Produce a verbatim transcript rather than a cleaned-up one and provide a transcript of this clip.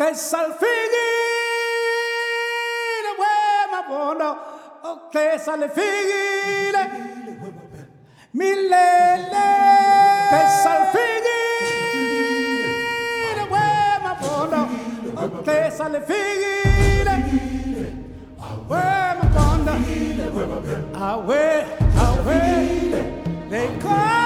che salfigile uema bono che salfigile milele che salfigile uema bono che salfigile uema bono awe awe they call